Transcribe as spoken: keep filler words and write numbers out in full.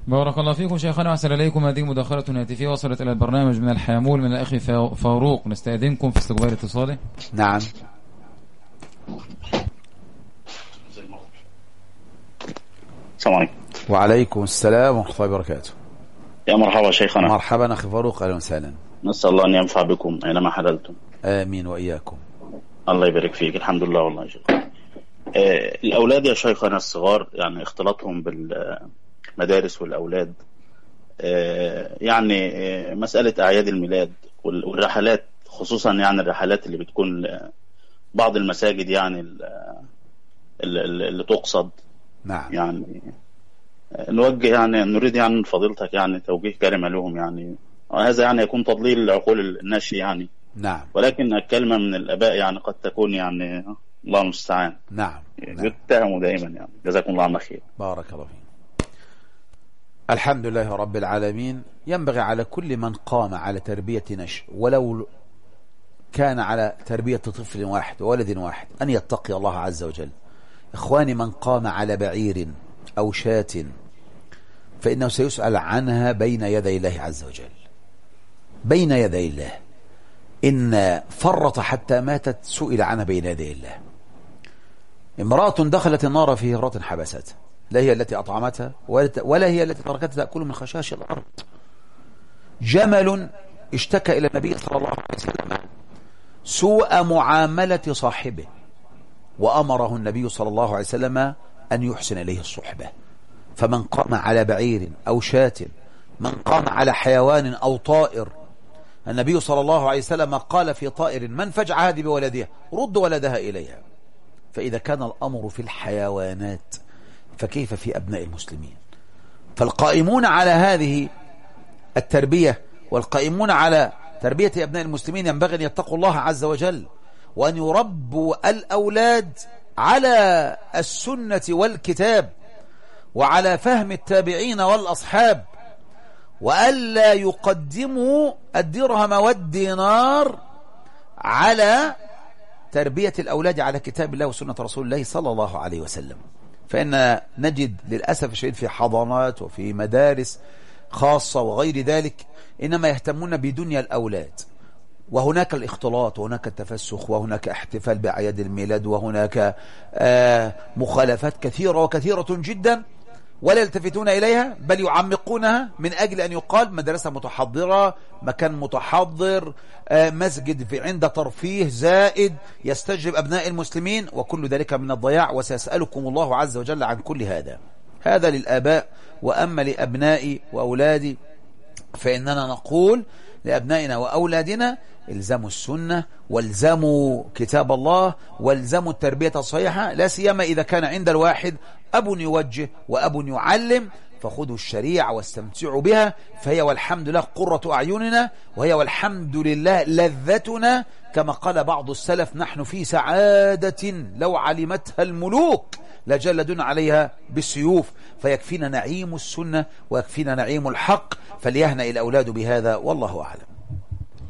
بارك الله فيكم شيخنا وأحسن إليكم. هذه مداخلة هاتفية وصلت إلى البرنامج من الحامول من الأخ فاروق، نستأذنكم في استقبال اتصاله. نعم. السلام عليكم. وعليكم السلام ورحمة الله وبركاته. يا مرحبا شيخنا. مرحبا أخي فاروق، أهلا وسهلا. نسأل الله أن ينفع بكم أينما حللتم. آمين وإياكم. الله يبارك فيك. الحمد لله والله يا شيخ. آه الأولاد يا شيخنا الصغار يعني اختلاطهم بالمدارس والأولاد آه يعني آه مسألة أعياد الميلاد والرحلات، خصوصا يعني الرحلات اللي بتكون بعض المساجد يعني اللي, اللي تقصد. نعم. يعني نوجه يعني نريد يعني من فضيلتك يعني توجيه كلمة لهم، يعني هذا يعني يكون تضليل لعقول الناس يعني. نعم. ولكن الكلمة من الآباء يعني قد تكون يعني الله المستعان. نعم. يتهموا دائما يعني. جزاكم الله عنا خير. بارك الله فيك. الحمد لله رب العالمين. ينبغي على كل من قام على تربية نشء ولو كان على تربية طفل واحد وولد واحد أن يتقي الله عز وجل. إخواني، من قام على بعير أو شاة فإنه سيسأل عنها بين يدي الله عز وجل، بين يدي الله. إن فرط حتى ماتت سئل عنها بين يدي الله. امرأة دخلت النار في هرة حبستها، لا هي التي أطعمتها ولا هي التي تركتها تأكل من خشاش الأرض. جمل اشتكى إلى النبي صلى الله عليه وسلم سوء معاملة صاحبه، وأمره النبي صلى الله عليه وسلم أن يحسن إليه الصحبة. فمن قام على بعير أو شاة، من قام على حيوان أو طائر، النبي صلى الله عليه وسلم قال في طائر: من فجع هذه بولدها رد ولدها إليها. فإذا كان الأمر في الحيوانات فكيف في أبناء المسلمين؟ فالقائمون على هذه التربية والقائمون على تربية أبناء المسلمين ينبغي أن يتقوا الله عز وجل، وأن يربوا الأولاد على السنة والكتاب وعلى فهم التابعين والأصحاب، وألا يقدموا الدرهم والدينار على تربية الأولاد على كتاب الله وسنة رسول الله صلى الله عليه وسلم. فإن نجد للأسف الشديد في حضانات وفي مدارس خاصة وغير ذلك إنما يهتمون بدنيا الأولاد، وهناك الاختلاط وهناك التفسخ وهناك احتفال بأعياد الميلاد وهناك آه مخالفات كثيرة وكثيرة جدا، ولا يلتفتون إليها بل يعمقونها من أجل أن يقال مدرسة متحضرة، مكان متحضر، آه مسجد في عند ترفيه زائد يستجلب أبناء المسلمين، وكل ذلك من الضياع. وسيسألكم الله عز وجل عن كل هذا. هذا للآباء. وأما لأبنائي وأولادي فإننا نقول لأبنائنا وأولادنا: الزموا السنة والزموا كتاب الله والزموا التربية الصحيحة، لا سيما إذا كان عند الواحد أب يوجه وأب يعلم، فخذوا الشريعة واستمتعوا بها، فهي والحمد لله قرة أعيننا، وهي والحمد لله لذتنا. كما قال بعض السلف: نحن في سعادة لو علمتها الملوك لجلدون عليها بالسيوف. فيكفينا نعيم السنة ويكفينا نعيم الحق، فليهنأ الأولاد بهذا، والله أعلم.